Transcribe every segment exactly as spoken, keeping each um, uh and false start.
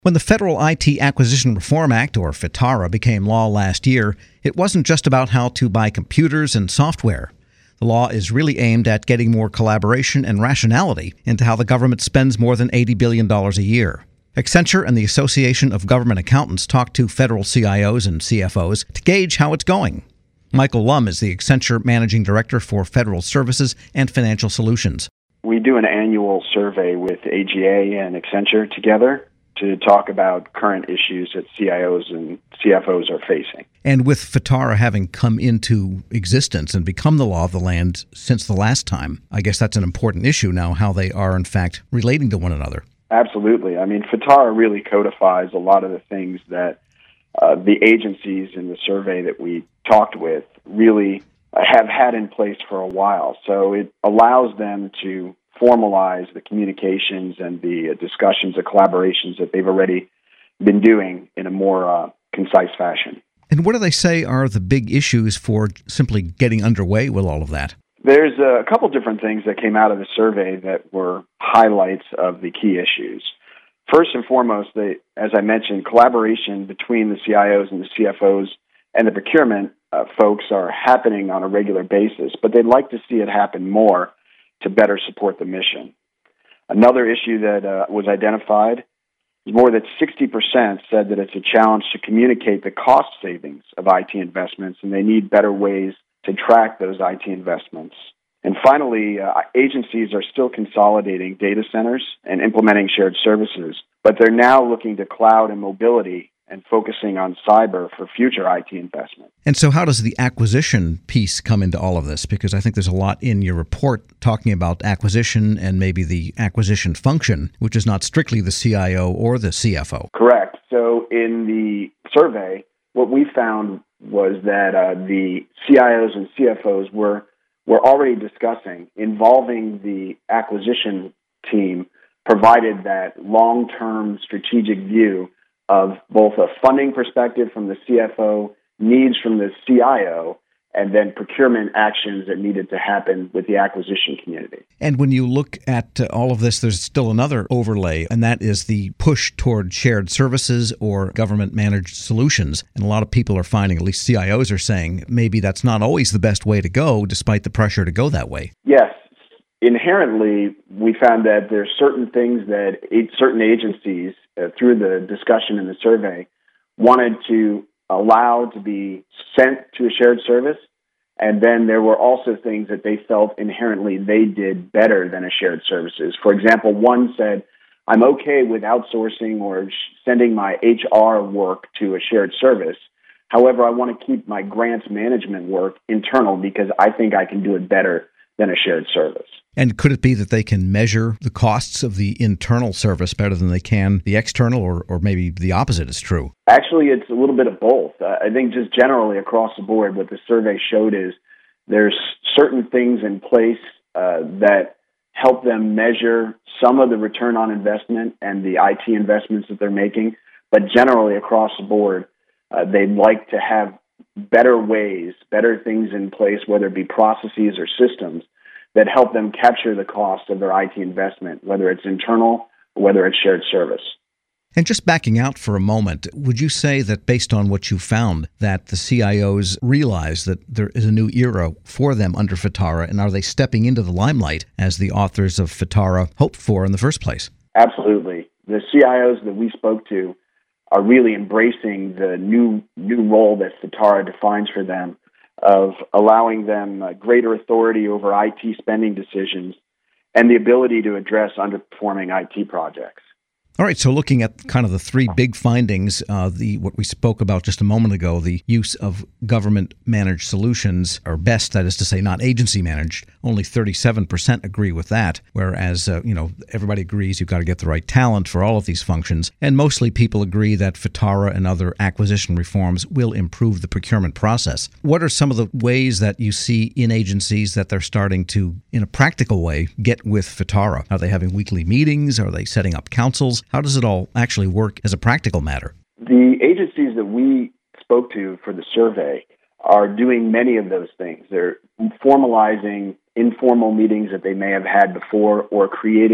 When the Federal I T Acquisition Reform Act, or FITARA, became law last year, it wasn't just about how to buy computers and software. The law is really aimed at getting more collaboration and rationality into how the government spends more than eighty billion dollars a year. Accenture and the Association of Government Accountants talked to federal C I Os and C F Os to gauge how it's going. Michael Lum is the Accenture Managing Director for Federal Services and Financial Solutions. We do an annual survey with A G A and Accenture together to talk about current issues that C I Os and C F Os are facing. And with FITARA having come into existence and become the law of the land since the last time, I guess that's an important issue now, how they are, in fact, relating to one another. Absolutely. I mean, FITARA really codifies a lot of the things that uh, the agencies in the survey that we talked with really have had in place for a while. So it allows them to formalize the communications and the discussions, the collaborations that they've already been doing in a more uh, concise fashion. And what do they say are the big issues for simply getting underway with all of that? There's a couple different things that came out of the survey that were highlights of the key issues. First and foremost, they, as I mentioned, collaboration between the C I Os and the C F Os and the procurement uh, folks are happening on a regular basis, but they'd like to see it happen more to better support the mission. Another issue that uh, was identified is more than sixty percent said that it's a challenge to communicate the cost savings of I T investments, and they need better ways to track those I T investments. And finally, uh, agencies are still consolidating data centers and implementing shared services, but they're now looking to cloud and mobility and focusing on cyber for future I T investment. And so how does the acquisition piece come into all of this? Because I think there's a lot in your report talking about acquisition and maybe the acquisition function, which is not strictly the C I O or the C F O. Correct. So in the survey, what we found was that uh, the C I Os and C F Os were, were already discussing involving the acquisition team, provided that long-term strategic view of both a funding perspective from the C F O, needs from the C I O, and then procurement actions that needed to happen with the acquisition community. And when you look at uh, all of this, there's still another overlay, and that is the push toward shared services or government-managed solutions. And a lot of people are finding, at least C I Os are saying, maybe that's not always the best way to go, despite the pressure to go that way. Yes. Inherently, we found that there's certain things that eight, certain agencies, uh, through the discussion in the survey, wanted to allow to be sent to a shared service, and then there were also things that they felt inherently they did better than a shared services. For example, one said, I'm okay with outsourcing or sh- sending my H R work to a shared service. However, I want to keep my grants management work internal because I think I can do it better than a shared service. And could it be that they can measure the costs of the internal service better than they can the external, or, or maybe the opposite is true? Actually, it's a little bit of both. Uh, I think just generally across the board, what the survey showed is there's certain things in place uh, that help them measure some of the return on investment and the I T investments that they're making. But generally across the board, uh, they'd like to have better ways, better things in place, whether it be processes or systems, that help them capture the cost of their I T investment, whether it's internal or whether it's shared service. And just backing out for a moment, would you say that based on what you found, that the C I Os realize that there is a new era for them under FITARA, and are they stepping into the limelight as the authors of FITARA hoped for in the first place? Absolutely. The C I Os that we spoke to are really embracing the new new role that FITARA defines for them, of allowing them uh, greater authority over I T spending decisions and the ability to address underperforming I T projects. All right, so looking at kind of the three big findings, uh, the what we spoke about just a moment ago, the use of government-managed solutions, or best, that is to say, not agency-managed, only thirty-seven percent agree with that, whereas, uh, you know, everybody agrees you've got to get the right talent for all of these functions, and mostly people agree that FITARA and other acquisition reforms will improve the procurement process. What are some of the ways that you see in agencies that they're starting to, in a practical way, get with FITARA? Are they having weekly meetings? Are they setting up councils? How does it all actually work as a practical matter? The agencies that we spoke to for the survey are doing many of those things. They're formalizing informal meetings that they may have had before, or creating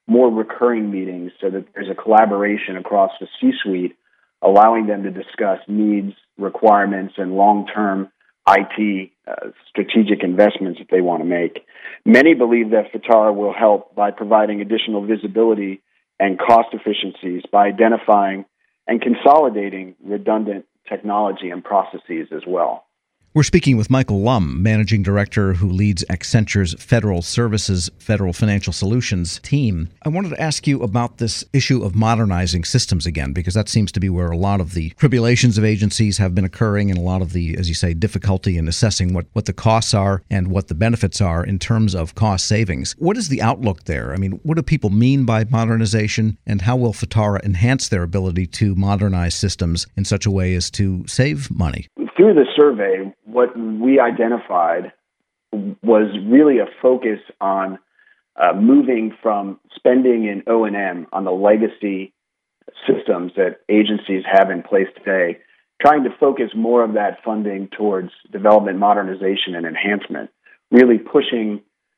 more recurring meetings so that there's a collaboration across the C-suite, allowing them to discuss needs, requirements, and long-term I T uh, strategic investments that they want to make. Many believe that FITARA will help by providing additional visibility and cost efficiencies by identifying and consolidating redundant technology and processes as well. We're speaking with Michael Lum, Managing Director who leads Accenture's Federal Services Federal Financial Solutions team. I wanted to ask you about this issue of modernizing systems again, because that seems to be where a lot of the tribulations of agencies have been occurring and a lot of the, as you say, difficulty in assessing what, what the costs are and what the benefits are in terms of cost savings. What is the outlook there? I mean, what do people mean by modernization, and how will FITARA enhance their ability to modernize systems in such a way as to save money? Through the survey, what we identified was really a focus on uh, moving from spending in O and M on the legacy systems that agencies have in place today, trying to focus more of that funding towards development, modernization, and enhancement, really pushing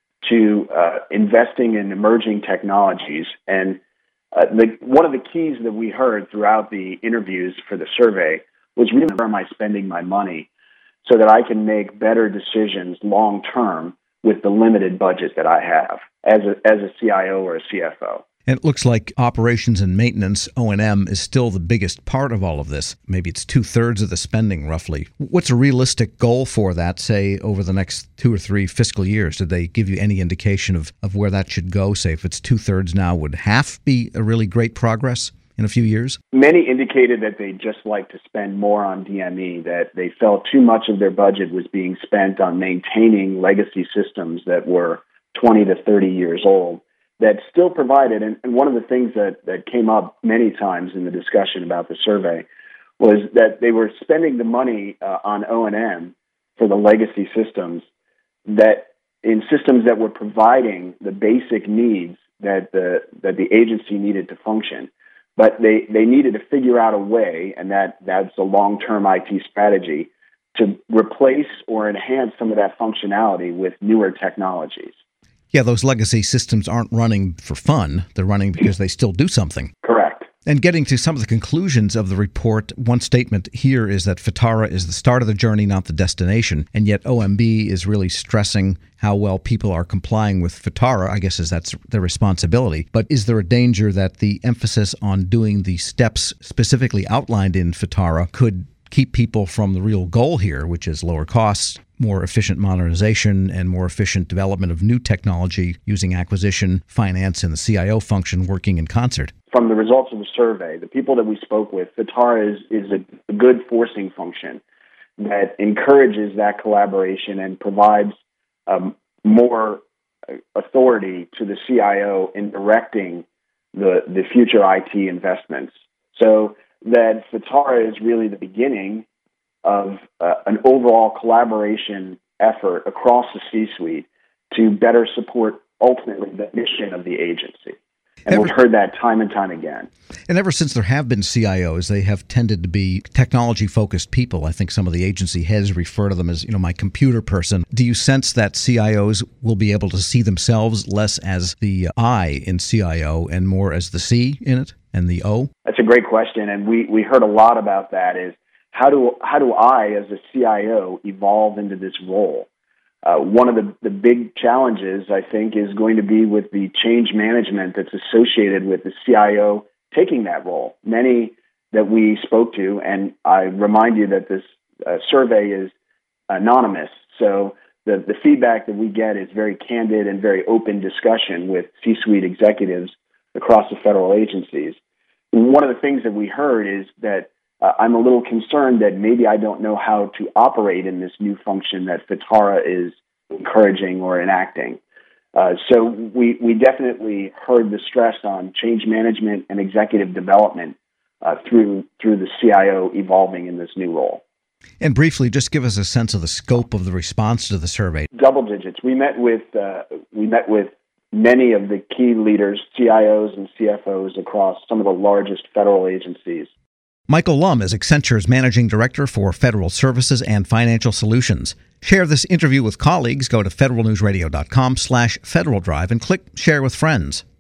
to uh, investing in emerging technologies. And uh, the, one of the keys that we heard throughout the interviews for the survey was really, where am I spending my money so that I can make better decisions long term with the limited budget that I have as a, as a C I O or a C F O. And it looks like operations and maintenance, O and M, is still the biggest part of all of this. Maybe it's two-thirds of the spending, roughly. What's a realistic goal for that, say, over the next two or three fiscal years? Did they give you any indication of, of where that should go? Say, if it's two-thirds now, would half be a really great progress in a few years? Many indicated that they'd just like to spend more on D M E, that they felt too much of their budget was being spent on maintaining legacy systems that were twenty to thirty years old, that still provided, and, and one of the things that, that came up many times in the discussion about the survey was that they were spending the money uh, on O and M for the legacy systems, that in systems that were providing the basic needs that the that the agency needed to function. But they, they needed to figure out a way, and that, that's a long-term I T strategy, to replace or enhance some of that functionality with newer technologies. Yeah, those legacy systems aren't running for fun. They're running because they still do something. Correct. And getting to some of the conclusions of the report, one statement here is that FITARA is the start of the journey, not the destination. And yet O M B is really stressing how well people are complying with FITARA. I guess is that's their responsibility. But is there a danger that the emphasis on doing the steps specifically outlined in FITARA could keep people from the real goal here, which is lower costs, more efficient modernization, and more efficient development of new technology using acquisition, finance, and the C I O function working in concert? From the results of the survey, the people that we spoke with, FITARA is, is a, a good forcing function that encourages that collaboration and provides um, more authority to the C I O in directing the, the future I T investments. So that FITARA is really the beginning of uh, an overall collaboration effort across the C-suite to better support ultimately the mission of the agency. And ever, we've heard that time and time again. And ever since there have been C I Os, they have tended to be technology-focused people. I think some of the agency heads refer to them as, you know, my computer person. Do you sense that C I Os will be able to see themselves less as the I in C I O and more as the C in it and the O? That's a great question, and we, we heard a lot about that. Is how do how do I, as a C I O, evolve into this role? Uh, one of the, the big challenges, I think, is going to be with the change management that's associated with the C I O taking that role. Many that we spoke to, and I remind you that this uh, survey is anonymous, so the, the feedback that we get is very candid and very open discussion with C-suite executives across the federal agencies. One of the things that we heard is that Uh, I'm a little concerned that maybe I don't know how to operate in this new function that FITARA is encouraging or enacting. Uh, so we, we definitely heard the stress on change management and executive development uh, through through the C I O evolving in this new role. And briefly, just give us a sense of the scope of the response to the survey. Double digits. We met with uh, we met with many of the key leaders, C I Os and C F Os across some of the largest federal agencies. Michael Lum is Accenture's Managing Director for Federal Services and Financial Solutions. Share this interview with colleagues. Go to federal news radio dot com slash Federal Drive and click Share with Friends.